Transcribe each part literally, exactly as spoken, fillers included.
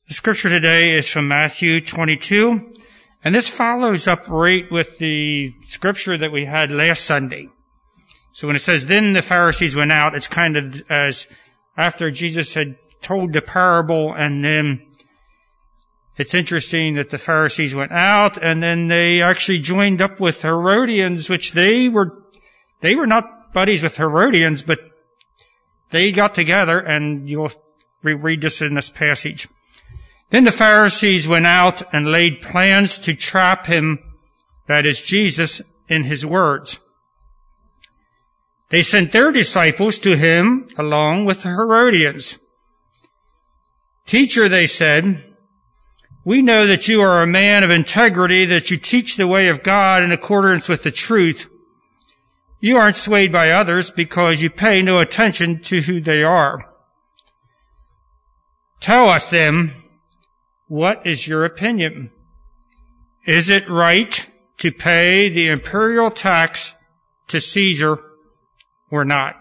The scripture today is from Matthew twenty-two, and this follows up right with the scripture that we had last Sunday. So when it says, then the Pharisees went out, it's kind of as after Jesus had told the parable, and then it's interesting that the Pharisees went out, and then they actually joined up with Herodians, which they were, they were not buddies with Herodians, but they got together, and you'll read this in this passage. Then the Pharisees went out and laid plans to trap him, that is Jesus, in his words. They sent their disciples to him along with the Herodians. Teacher, they said, we know that you are a man of integrity, that you teach the way of God in accordance with the truth. You aren't swayed by others because you pay no attention to who they are. Tell us then, what is your opinion? Is it right to pay the imperial tax to Caesar or not?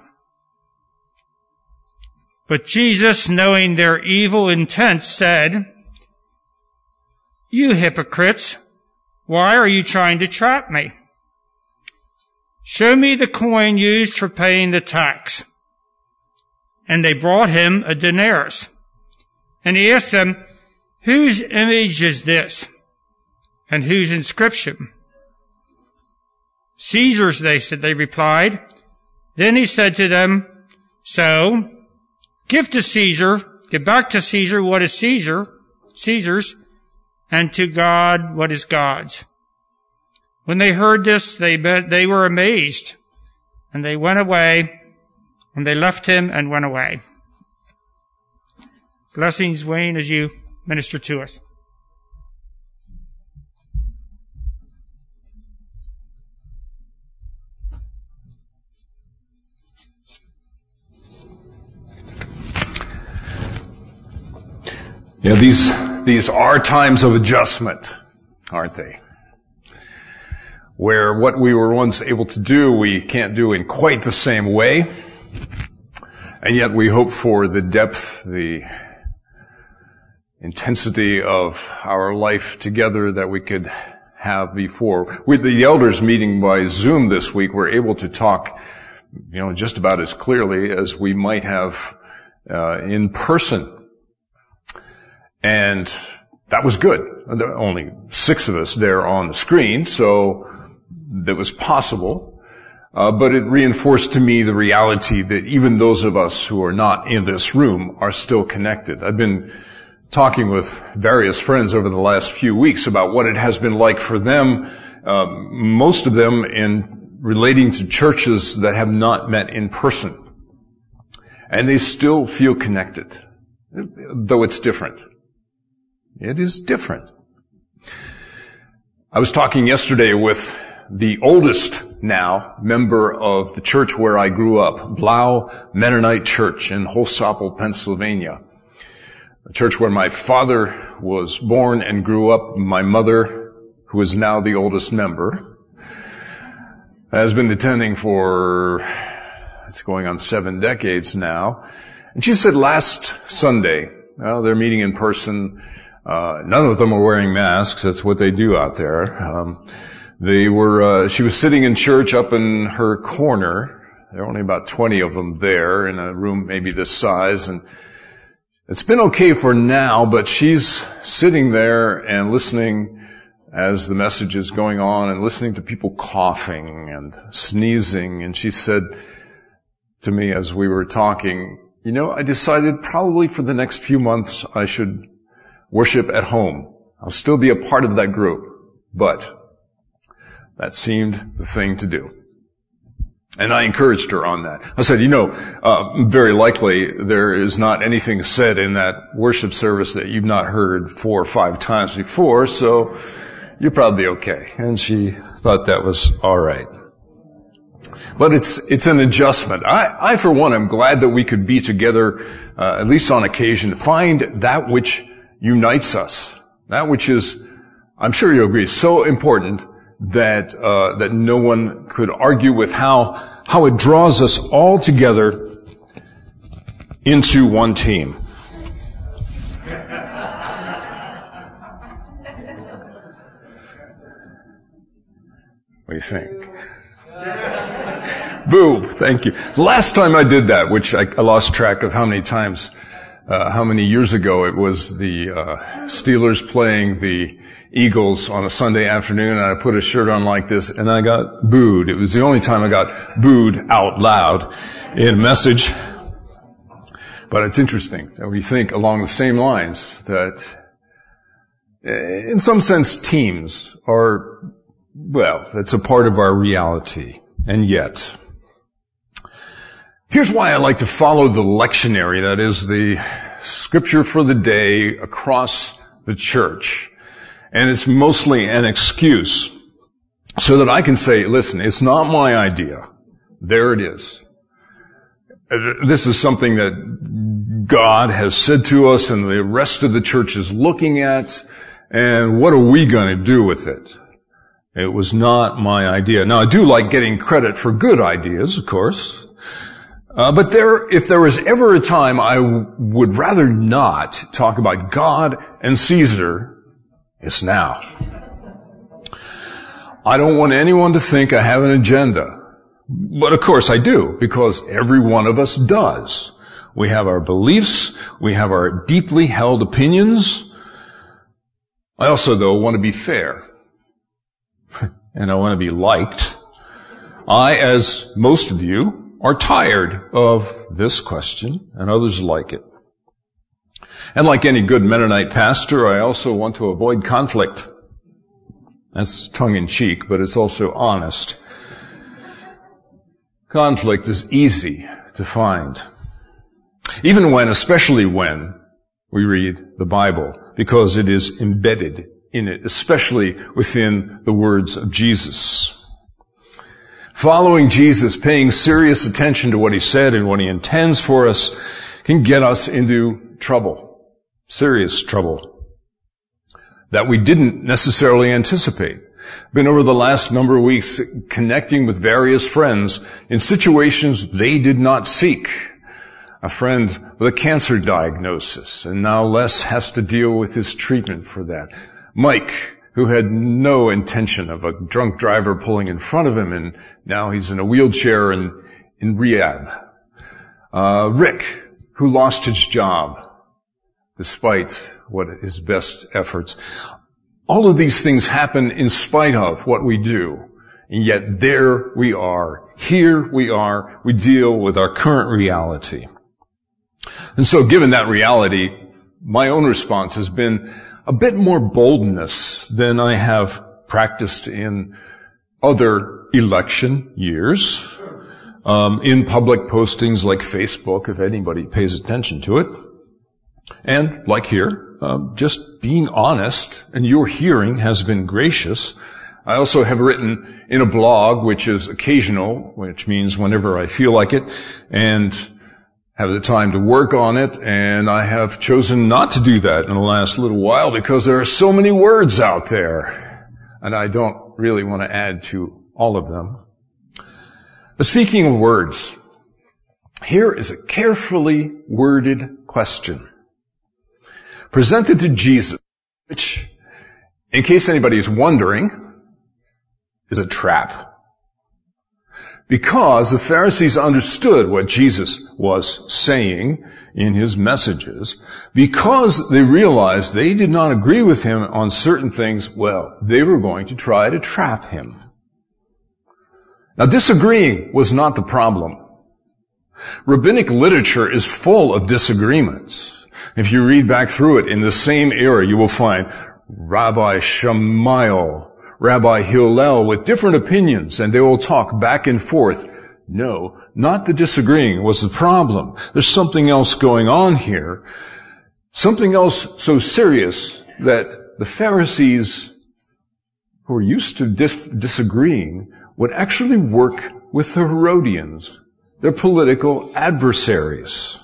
But Jesus, knowing their evil intent, said, you hypocrites, why are you trying to trap me? Show me the coin used for paying the tax. And they brought him a denarius. And he asked them, whose image is this? And whose inscription? Caesar's, they said, they replied. Then he said to them, so, give to Caesar, give back to Caesar what is Caesar, Caesar's, and to God what is God's. When they heard this, they they were amazed, and they went away, and they left him and went away. Blessings, Wayne, as you minister to us. You know, these, these are times of adjustment, aren't they? Where what we were once able to do, we can't do in quite the same way. And yet we hope for the depth, the intensity of our life together that we could have before. With the elders meeting by Zoom this week, we're able to talk, you know, just about as clearly as we might have uh, in person. And that was good. There were only six of us there on the screen, so that was possible. Uh, but it reinforced to me the reality that even those of us who are not in this room are still connected. I've been talking with various friends over the last few weeks about what it has been like for them, uh, most of them in relating to churches that have not met in person. And they still feel connected, though it's different. It is different. I was talking yesterday with the oldest now member of the church where I grew up, Blau Mennonite Church in Holsapple, Pennsylvania. A church where my father was born and grew up. My mother, who is now the oldest member, has been attending for, it's going on seven decades now. And she said last Sunday, well, they're meeting in person. Uh, none of them are wearing masks. That's what they do out there. Um, they were, uh, she was sitting in church up in her corner. There are only about twenty of them there in a room maybe this size, and it's been okay for now, but she's sitting there and listening as the message is going on and listening to people coughing and sneezing. And she said to me as we were talking, you know, I decided probably for the next few months I should worship at home. I'll still be a part of that group, but that seemed the thing to do. And I encouraged her on that. I said, you know, uh, very likely there is not anything said in that worship service that you've not heard four or five times before, so you're probably okay. And she thought that was all right. But it's, it's an adjustment. I, I for one, am glad that we could be together, uh, at least on occasion, find that which unites us. That which is, I'm sure you'll agree, so important that uh that no one could argue with how how it draws us all together into one team. What do you think? Boo! Thank you. The last time I did that, which I, I lost track of how many times, uh, how many years ago it was the uh, Steelers playing the Eagles on a Sunday afternoon, and I put a shirt on like this, and I got booed. It was the only time I got booed out loud in a message. But it's interesting that we think along the same lines that, in some sense, teams are, well, that's a part of our reality. And yet, here's why I like to follow the lectionary, that is the scripture for the day across the church. And it's mostly an excuse so that I can say, listen, it's not my idea. There it is. This is something that God has said to us and the rest of the church is looking at, and what are we going to do with it? It was not my idea. Now, I do like getting credit for good ideas, of course. Uh, but there, if there was ever a time I w- would rather not talk about God and Caesar, it's now. I don't want anyone to think I have an agenda. But of course I do, because every one of us does. We have our beliefs. We have our deeply held opinions. I also, though, want to be fair. And I want to be liked. I, as most of you, are tired of this question, and others like it. And like any good Mennonite pastor, I also want to avoid conflict. That's tongue-in-cheek, but it's also honest. Conflict is easy to find. Even when, especially when, we read the Bible, because it is embedded in it, especially within the words of Jesus. Following Jesus, paying serious attention to what he said and what he intends for us, can get us into trouble, serious trouble, that we didn't necessarily anticipate. Been over the last number of weeks connecting with various friends in situations they did not seek. A friend with a cancer diagnosis, and now Les has to deal with his treatment for that. Mike, who had no intention of a drunk driver pulling in front of him, and now he's in a wheelchair and in rehab. Uh, Rick, who lost his job despite what his best efforts. All of these things happen in spite of what we do. And yet there we are. Here we are. We deal with our current reality. And so given that reality, my own response has been a bit more boldness than I have practiced in other election years, um, in public postings like Facebook, if anybody pays attention to it. And like here, uh, just being honest, and your hearing has been gracious. I also have written in a blog, which is occasional, which means whenever I feel like it, and have the time to work on it, and I have chosen not to do that in the last little while because there are so many words out there, and I don't really want to add to all of them. But speaking of words, here is a carefully worded question presented to Jesus, which, in case anybody is wondering, is a trap. Because the Pharisees understood what Jesus was saying in his messages, because they realized they did not agree with him on certain things, well, they were going to try to trap him. Now, disagreeing was not the problem. Rabbinic literature is full of disagreements. If you read back through it in the same era, you will find Rabbi Shammai, Rabbi Hillel with different opinions, and they will talk back and forth. No, not the disagreeing was the problem. There's something else going on here. Something else so serious that the Pharisees, who were used to dis- disagreeing, would actually work with the Herodians, their political adversaries.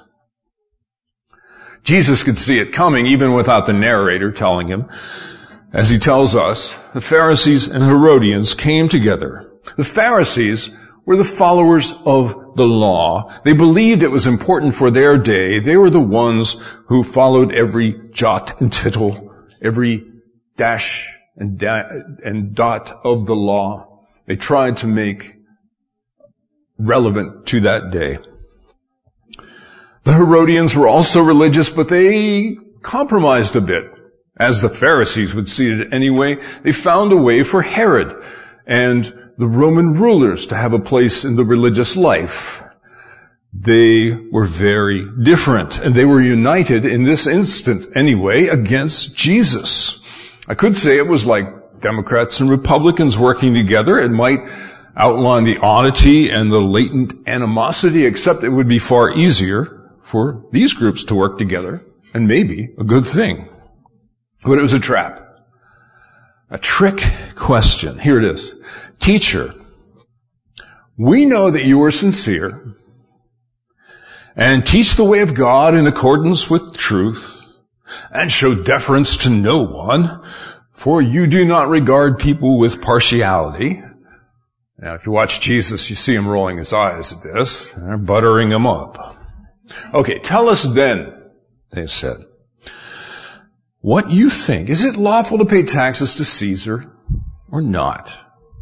Jesus could see it coming even without the narrator telling him. As he tells us, the Pharisees and Herodians came together. The Pharisees were the followers of the law. They believed it was important for their day. They were the ones who followed every jot and tittle, every dash and, da- and dot of the law. they tried to make relevant to that day. The Herodians were also religious, but they compromised a bit. As the Pharisees would see it anyway, they found a way for Herod and the Roman rulers to have a place in the religious life. They were very different, and they were united in this instant anyway against Jesus. I could say it was like Democrats and Republicans working together. It might outline the oddity and the latent animosity, except it would be far easier for these groups to work together, and maybe a good thing. But it was a trap. A trick question. Here it is. Teacher, we know that you are sincere and teach the way of God in accordance with truth and show deference to no one, for you do not regard people with partiality. Now, if you watch Jesus, you see him rolling his eyes at this. They're buttering him up. Okay, tell us then, they said, what you think. Is it lawful to pay taxes to Caesar or not?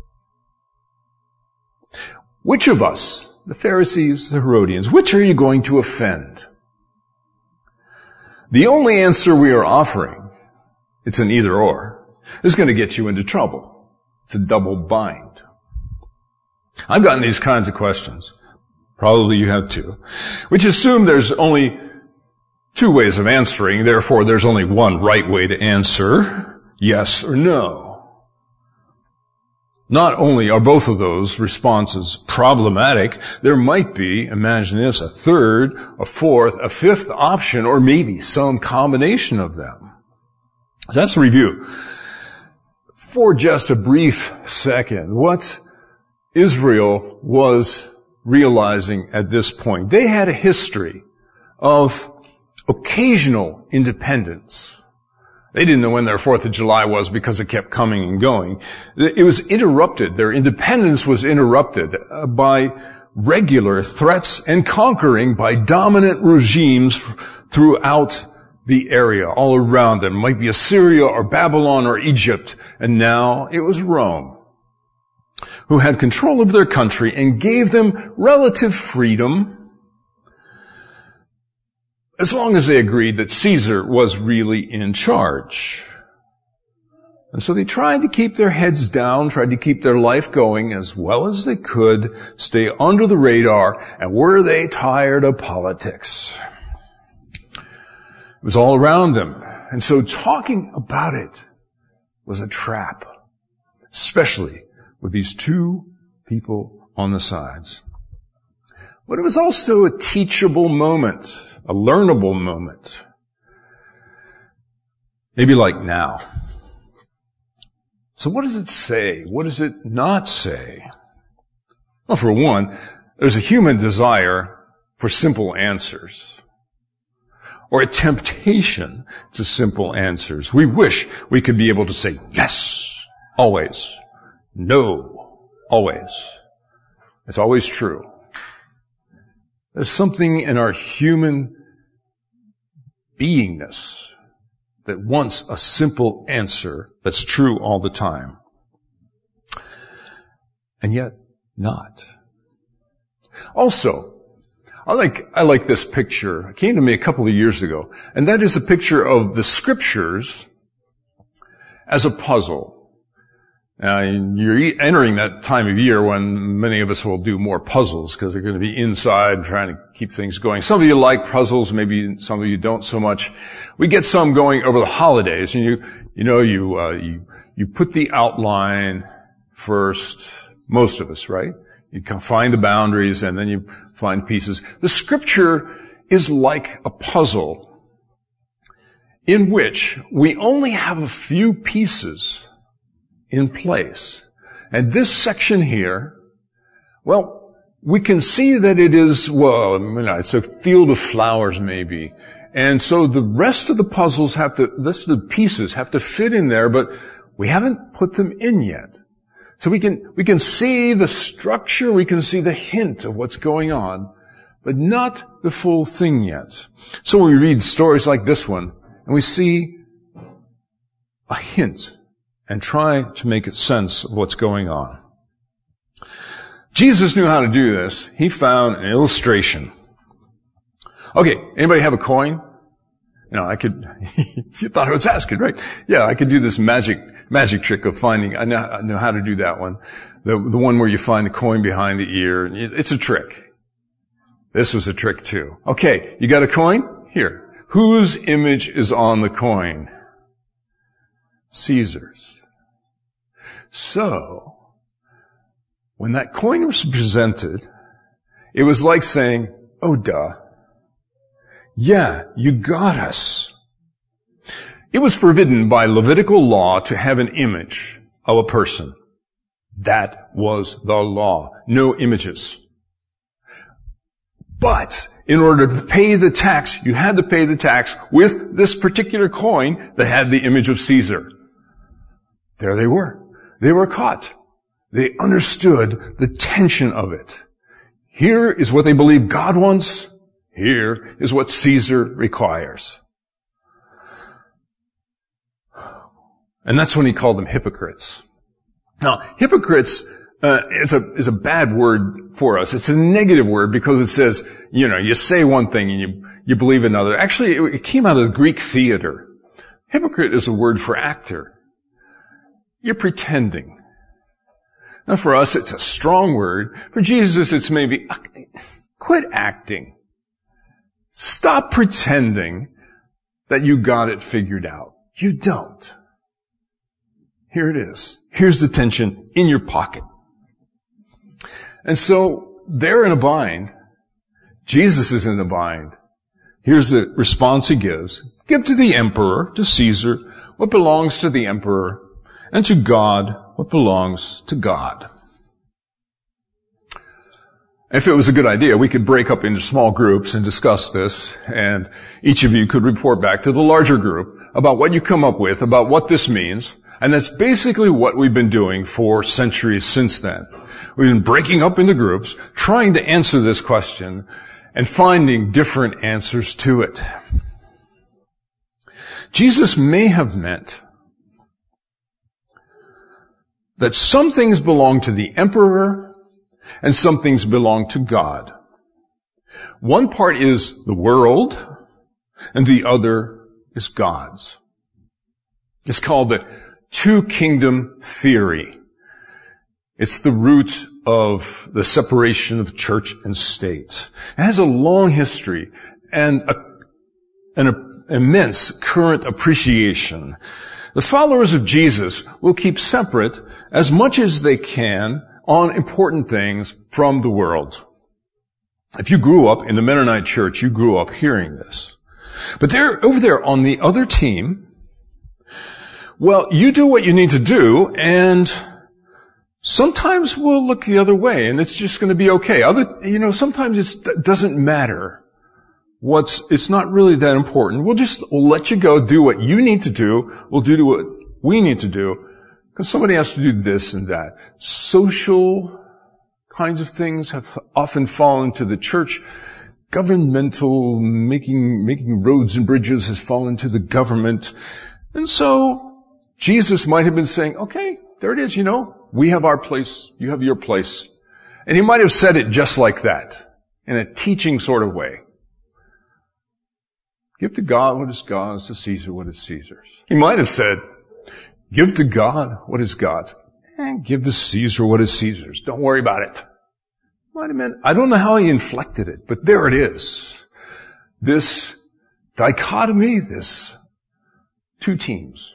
Which of us, the Pharisees, the Herodians, which are you going to offend? The only answer we are offering, it's an either or, is going to get you into trouble. It's a double bind. I've gotten these kinds of questions. Probably you have too. Which assume there's only two ways of answering, therefore there's only one right way to answer, yes or no. Not only are both of those responses problematic, there might be, imagine this, a third, a fourth, a fifth option, or maybe some combination of them. So let's review. For just a brief second, what Israel was realizing at this point. They had a history of occasional independence. They didn't know when their fourth of July was because it kept coming and going. It was interrupted. Their independence was interrupted by regular threats and conquering by dominant regimes throughout the area, all around them. It might be Assyria or Babylon or Egypt. And now it was Rome, who had control of their country and gave them relative freedom as long as they agreed that Caesar was really in charge. And so they tried to keep their heads down, tried to keep their life going as well as they could, stay under the radar, and were they tired of politics? It was all around them. And so talking about it was a trap, especially with these two people on the sides. But it was also a teachable moment. A learnable moment. Maybe like now. So what does it say? What does it not say? Well, for one, there's a human desire for simple answers. Or a temptation to simple answers. We wish we could be able to say yes, always. No, always. It's always true. There's something in our human beingness that wants a simple answer that's true all the time. And yet, not. Also, I like, I like this picture. It came to me a couple of years ago, and that is a picture of the scriptures as a puzzle. Now, you're entering that time of year when many of us will do more puzzles because they're going to be inside trying to keep things going. Some of you like puzzles, maybe some of you don't so much. We get some going over the holidays, and you, you know, you, uh, you, you put the outline first. Most of us, right? You can find the boundaries and then you find pieces. The scripture is like a puzzle in which we only have a few pieces in place. And this section here, well, we can see that it is, well, you know, it's a field of flowers maybe. And so the rest of the puzzles have to, the rest of the pieces have to fit in there, but we haven't put them in yet. So we can, we can see the structure, we can see the hint of what's going on, but not the full thing yet. So when we read stories like this one, and we see a hint, and try to make sense of what's going on. Jesus knew how to do this. He found an illustration. Okay, anybody have a coin? You know, I could, you thought I was asking, right? Yeah, I could do this magic, magic trick of finding, I know, I know how to do that one. The, the one where you find the coin behind the ear. It's a trick. This was a trick too. Okay, you got a coin? Here. Whose image is on the coin? Caesar's. So, when that coin was presented, it was like saying, oh duh. Yeah, you got us. It was forbidden by Levitical law to have an image of a person. That was the law. No images. But in order to pay the tax, you had to pay the tax with this particular coin that had the image of Caesar. There they were. They were caught. They understood the tension of it. Here is what they believe God wants. Here is what Caesar requires. And that's when he called them hypocrites. Now, hypocrites uh, is a is a bad word for us. It's a negative word because it says, you know, you say one thing and you you believe another. Actually, it, it came out of the Greek theater. Hypocrite is a word for actor. You're pretending. Now, for us, it's a strong word. For Jesus, it's maybe, quit acting. Stop pretending that you got it figured out. You don't. Here it is. Here's the tension in your pocket. And so they're in a bind. Jesus is in a bind. Here's the response he gives. Give to the emperor, to Caesar, what belongs to the emperor, and to God what belongs to God. If it was a good idea, we could break up into small groups and discuss this, and each of you could report back to the larger group about what you come up with, about what this means, and that's basically what we've been doing for centuries since then. We've been breaking up into groups, trying to answer this question, and finding different answers to it. Jesus may have meant that some things belong to the emperor and some things belong to God. One part is the world and the other is God's. It's called the two-kingdom theory. It's the root of the separation of church and state. It has a long history and a, an immense current appreciation. The followers of Jesus will keep separate as much as they can on important things from the world. If you grew up in the Mennonite church, you grew up hearing this. But there, over there on the other team, well, you do what you need to do, and sometimes we'll look the other way, and it's just going to be okay. Other, you know, sometimes it's, it doesn't matter. What's, it's not really that important. We'll just, we'll let you go, do what you need to do. We'll do what we need to do. Because somebody has to do this and that. Social kinds of things have often fallen to the church. Governmental, making, making roads and bridges has fallen to the government. And so, Jesus might have been saying, okay, there it is, you know, we have our place, you have your place. And he might have said it just like that, in a teaching sort of way. Give to God what is God's, to Caesar what is Caesar's. He might have said, give to God what is God's, and give to Caesar what is Caesar's. Don't worry about it. Might have meant, I don't know how he inflected it, but there it is. This dichotomy, this two teams.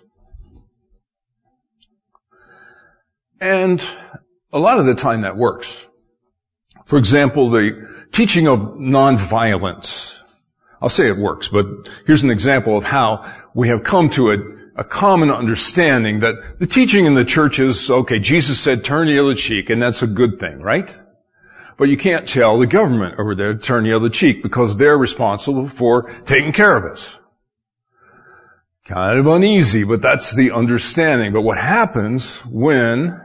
And a lot of the time that works. For example, the teaching of nonviolence. I'll say it works, but here's an example of how we have come to a, a common understanding that the teaching in the church is, okay, Jesus said turn the other cheek, and that's a good thing, right? But you can't tell the government over there to turn the other cheek because they're responsible for taking care of us. Kind of uneasy, but that's the understanding. But what happens when,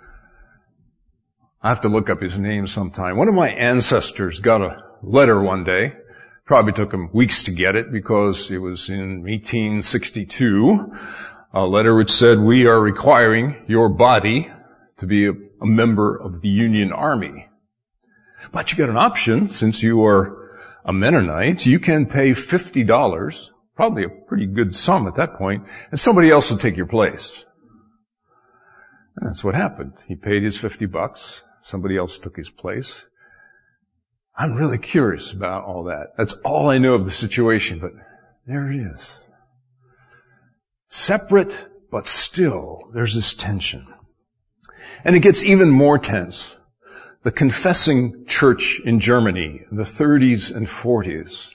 I have to look up his name sometime. One of my ancestors got a letter one day. Probably took him weeks to get it because it was in eighteen sixty-two. A letter which said, we are requiring your body to be a, a member of the Union Army. But you got an option, since you are a Mennonite, you can pay fifty dollars, probably a pretty good sum at that point, and somebody else will take your place. And that's what happened. He paid his fifty bucks, somebody else took his place. I'm really curious about all that. That's all I know of the situation, but there it is. Separate, but still, there's this tension. And it gets even more tense. The confessing church in Germany in the thirties and forties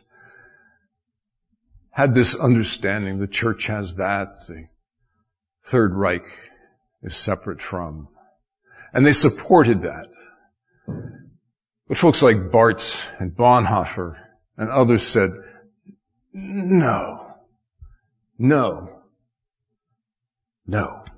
had this understanding. The church has that. The Third Reich is separate from. And they supported that. But folks like Barth and Bonhoeffer and others said, no, no, no.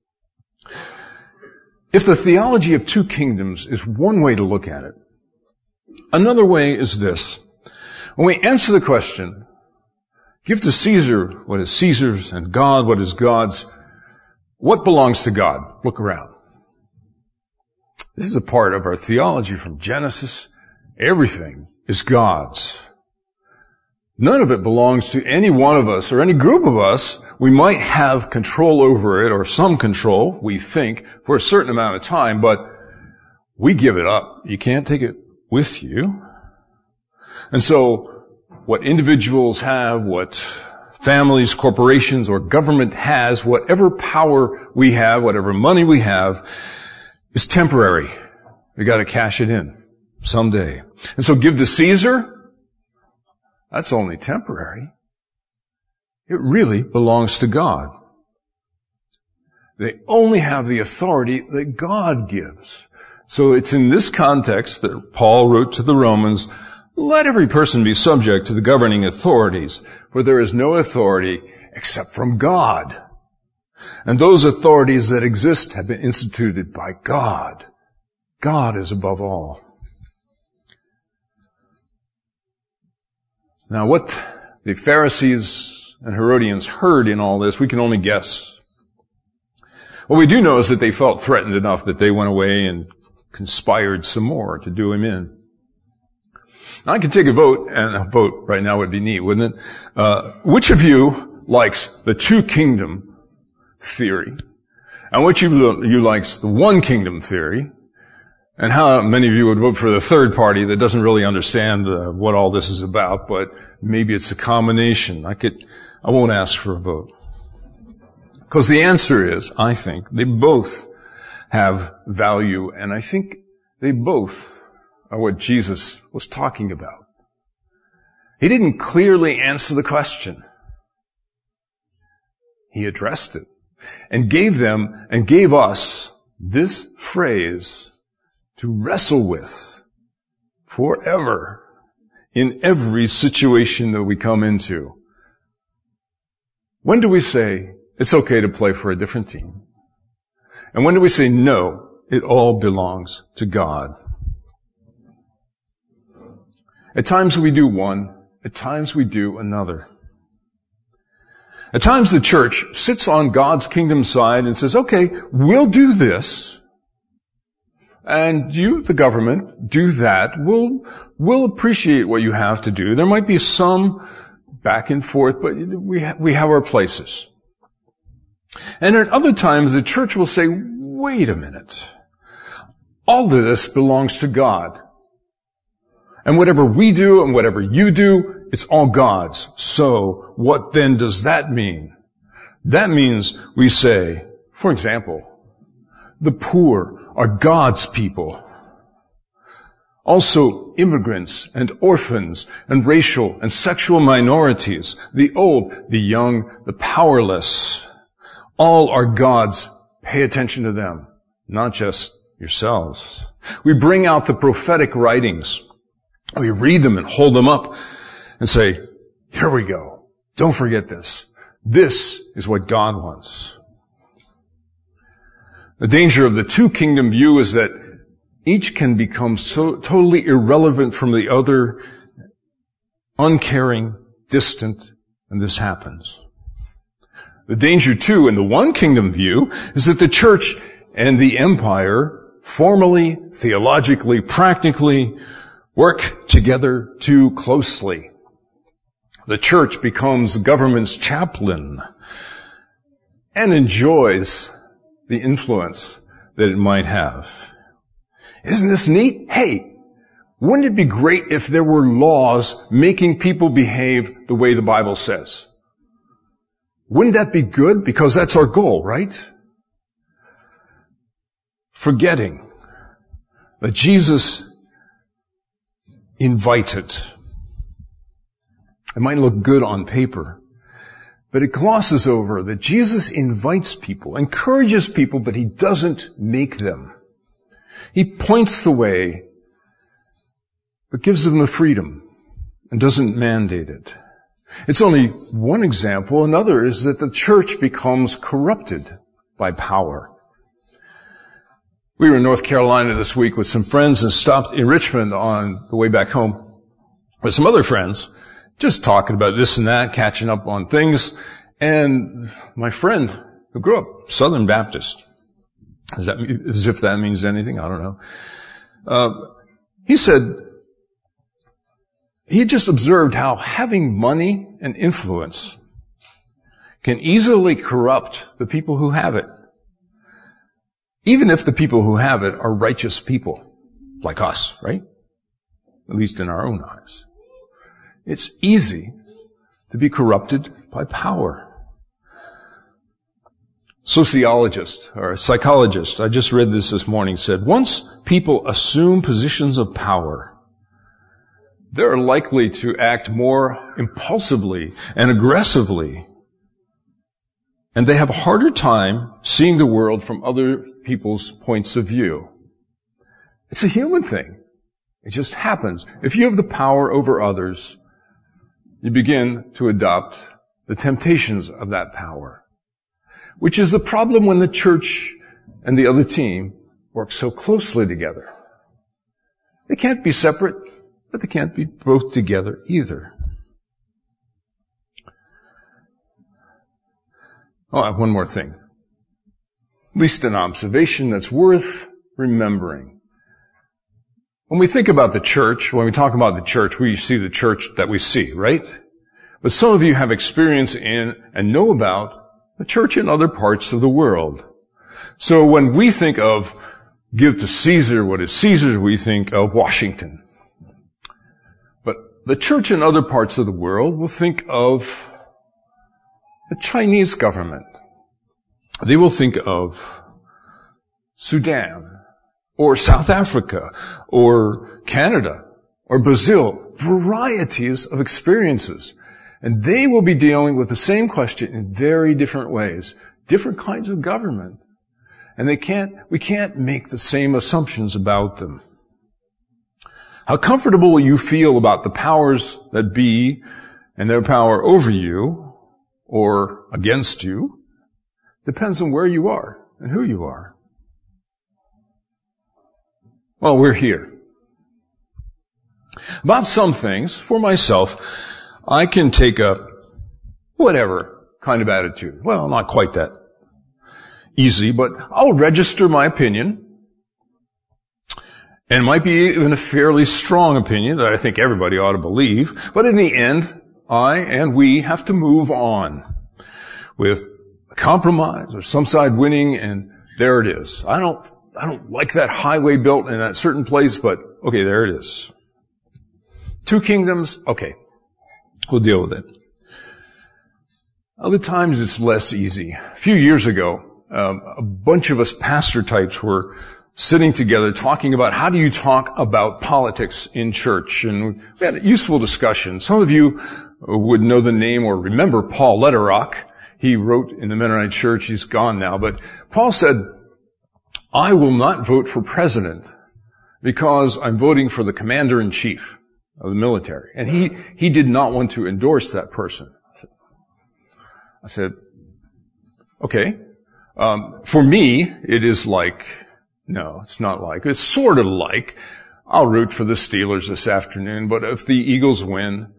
If the theology of two kingdoms is one way to look at it, another way is this. When we answer the question, give to Caesar what is Caesar's and God what is God's, what belongs to God? Look around. This is a part of our theology from Genesis. Everything is God's. None of it belongs to any one of us or any group of us. We might have control over it or some control, we think, for a certain amount of time, but we give it up. You can't take it with you. And so what individuals have, what families, corporations, or government has, whatever power we have, whatever money we have, is temporary. We got to cash it in someday. And so give to Caesar, that's only temporary. It really belongs to God. They only have the authority that God gives. So it's in this context that Paul wrote to the Romans, let every person be subject to the governing authorities, for there is no authority except from God. And those authorities that exist have been instituted by God. God is above all. Now, what the Pharisees and Herodians heard in all this, we can only guess. What we do know is that they felt threatened enough that they went away and conspired some more to do him in. Now, I could take a vote, and a vote right now would be neat, wouldn't it? Uh, which of you likes the two kingdom theory, and which of you likes the one kingdom theory, and how many of you would vote for the third party that doesn't really understand uh, what all this is about, but maybe it's a combination. I could, I won't ask for a vote. Because the answer is, I think, they both have value, and I think they both are what Jesus was talking about. He didn't clearly answer the question. He addressed it and gave them and gave us this phrase to wrestle with forever in every situation that we come into. When do we say it's okay to play for a different team? And when do we say no, it all belongs to God? At times we do one, at times we do another. At times the church sits on God's kingdom side and says, okay, we'll do this. And you, the government, do that. We'll, we'll appreciate what you have to do. There might be some back and forth, but we, ha- we have our places. And at other times the church will say, wait a minute. All of this belongs to God. And whatever we do and whatever you do, it's all God's. So what then does that mean? That means we say, for example, the poor are God's people. Also immigrants and orphans and racial and sexual minorities, the old, the young, the powerless, all are God's. Pay attention to them, not just yourselves. We bring out the prophetic writings. We read them and hold them up and say, here we go. Don't forget this. This is what God wants. The danger of the two kingdom view is that each can become so totally irrelevant from the other, uncaring, distant, and this happens. The danger too in the one kingdom view is that the church and the empire formally, theologically, practically work together too closely. The church becomes the government's chaplain and enjoys the influence that it might have. Isn't this neat? Hey, wouldn't it be great if there were laws making people behave the way the Bible says? Wouldn't that be good? Because that's our goal, right? Forgetting that Jesus invited. It might look good on paper, but it glosses over that Jesus invites people, encourages people, but he doesn't make them. He points the way, but gives them the freedom and doesn't mandate it. It's only one example. Another is that the church becomes corrupted by power. We were in North Carolina this week with some friends and stopped in Richmond on the way back home with some other friends, just talking about this and that, catching up on things. And my friend who grew up Southern Baptist, is that, as if that means anything, I don't know. Uh, he said he just observed how having money and influence can easily corrupt the people who have it. Even if the people who have it are righteous people, like us, right? At least in our own eyes. It's easy to be corrupted by power. Sociologist or psychologist, I just read this this morning, said, once people assume positions of power, they're likely to act more impulsively and aggressively. And they have a harder time seeing the world from other people's points of view. It's a human thing. It just happens. If you have the power over others, you begin to adopt the temptations of that power, which is the problem when the church and the other team work so closely together. They can't be separate, but they can't be both together either. Oh, I have one more thing. At least an observation that's worth remembering. When we think about the church, when we talk about the church, we see the church that we see, right? But some of you have experience in and know about the church in other parts of the world. So when we think of give to Caesar what is Caesar's, we think of Washington. But the church in other parts of the world will think of the Chinese government. They will think of Sudan, or South Africa, or Canada, or Brazil. Varieties of experiences. And they will be dealing with the same question in very different ways. Different kinds of government. And they can't, we can't make the same assumptions about them. How comfortable you feel about the powers that be and their power over you or against you depends on where you are and who you are. Well, we're here. About some things, for myself, I can take a whatever kind of attitude. Well, not quite that easy, but I'll register my opinion. And it might be even a fairly strong opinion that I think everybody ought to believe. But in the end, I and we have to move on with a compromise or some side winning, and there it is. I don't, I don't like that highway built in that certain place, but okay, there it is. Two kingdoms, okay, we'll deal with it. Other times it's less easy. A few years ago, um, a bunch of us pastor types were sitting together talking about how do you talk about politics in church, and we had a useful discussion. Some of you would know the name or remember Paul Letterock. He wrote in the Mennonite Church. He's gone now, but Paul said, I will not vote for president because I'm voting for the commander-in-chief of the military. And he, he did not want to endorse that person. I said, okay. Um, for me, it is like, no, it's not like, it's sort of like, I'll root for the Steelers this afternoon, but if the Eagles win,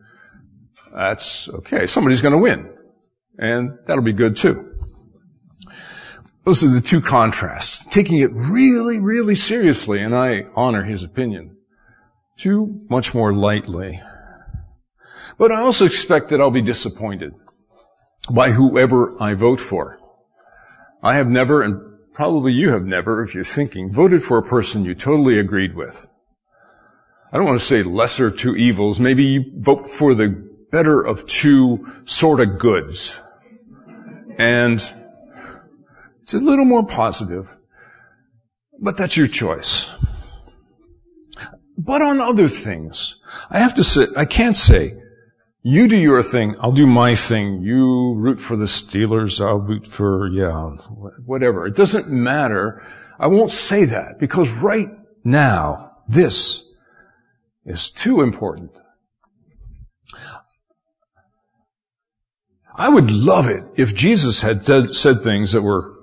that's okay. Somebody's going to win. And that'll be good too. Those are the two contrasts. Taking it really, really seriously, and I honor his opinion, to much more lightly. But I also expect that I'll be disappointed by whoever I vote for. I have never, and probably you have never, if you're thinking, voted for a person you totally agreed with. I don't want to say lesser of two evils. Maybe you vote for the better of two sort of goods. And it's a little more positive, but that's your choice. But on other things, I have to say, I can't say, you do your thing, I'll do my thing. You root for the Steelers, I'll root for, yeah, whatever. It doesn't matter. I won't say that because right now, this is too important. I would love it if Jesus had said things that were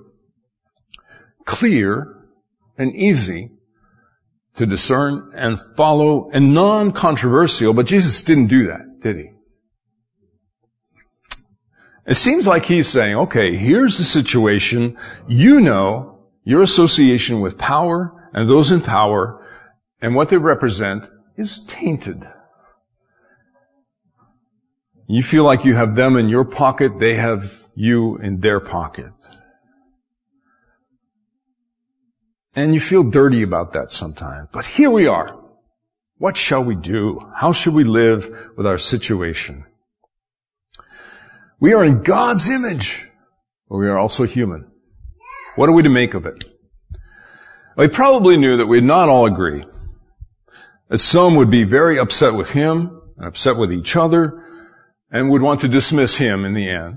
clear and easy to discern and follow and non-controversial, but Jesus didn't do that, did he? It seems like he's saying, okay, here's the situation. You know your association with power and those in power and what they represent is tainted. You feel like you have them in your pocket, they have you in their pocket. And you feel dirty about that sometimes. But here we are. What shall we do? How should we live with our situation? We are in God's image, but we are also human. What are we to make of it? We probably knew that we'd not all agree. That some would be very upset with him and upset with each other and would want to dismiss him in the end.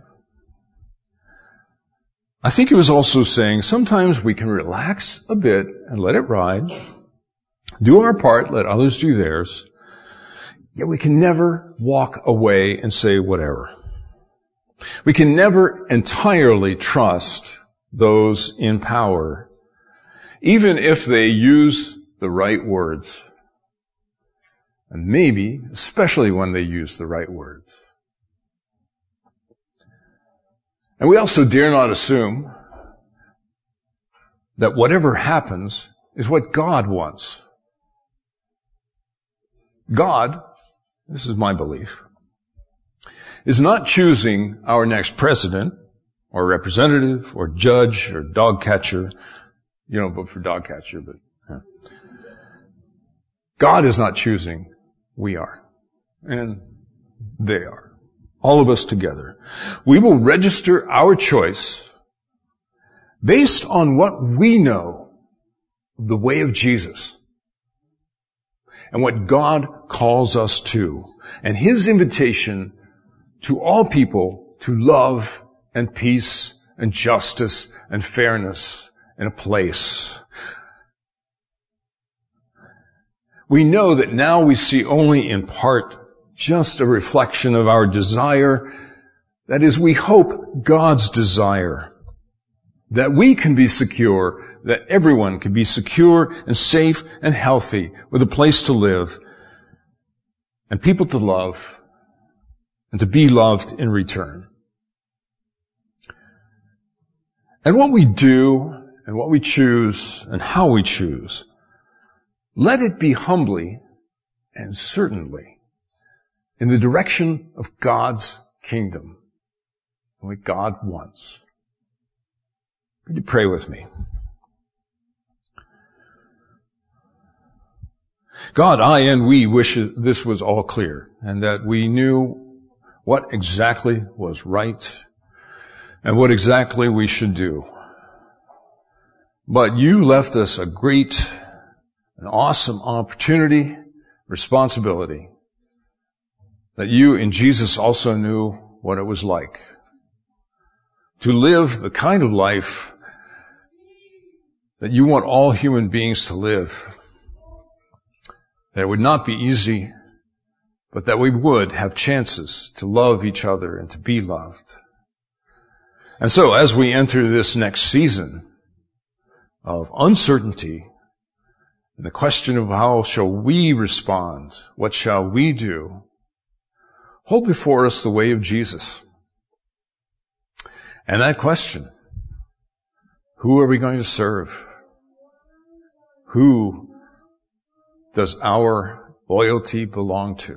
I think he was also saying sometimes we can relax a bit and let it ride, do our part, let others do theirs, yet we can never walk away and say whatever. We can never entirely trust those in power, even if they use the right words. And maybe, especially when they use the right words. And we also dare not assume that whatever happens is what God wants. God, this is my belief, is not choosing our next president or representative or judge or dog catcher. You don't vote for dog catcher, but yeah. God is not choosing. We are. And they are. All of us together. We will register our choice based on what we know of the way of Jesus and what God calls us to and his invitation to all people to love and peace and justice and fairness in a place. We know that now we see only in part just a reflection of our desire. That is, we hope God's desire that we can be secure, that everyone can be secure and safe and healthy with a place to live and people to love and to be loved in return. And what we do and what we choose and how we choose, let it be humbly and certainly in the direction of God's kingdom, what God wants. Would you pray with me? God, I and we wish this was all clear and that we knew what exactly was right and what exactly we should do. But you left us a great, an awesome opportunity, responsibility, that you in Jesus also knew what it was like to live the kind of life that you want all human beings to live. That it would not be easy, but that we would have chances to love each other and to be loved. And so as we enter this next season of uncertainty, and the question of how shall we respond, what shall we do, hold before us the way of Jesus. And that question, Who are we going to serve? Who does our loyalty belong to?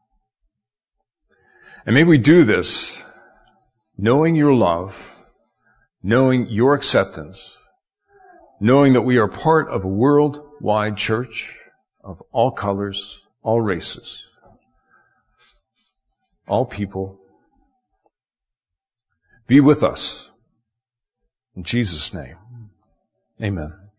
And may we do this knowing your love, knowing your acceptance, knowing that we are part of a worldwide church of all colors, all races, all people. Be with us. In Jesus' name, amen.